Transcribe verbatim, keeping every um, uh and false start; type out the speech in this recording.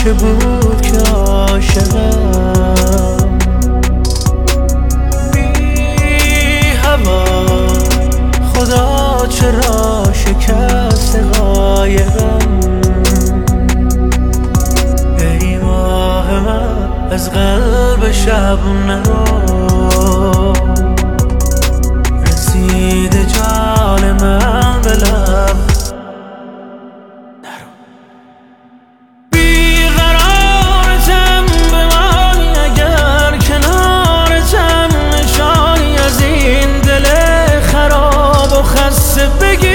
که بود که عاشقم، بی هوا خدا چرا شکست قایقم. ای ماه من از قلب شب نرو، رسیده جان من به لب نرو. بیقرارتم بمانی اگر کنارتم، نشانی از این دل خراب و خسته بگی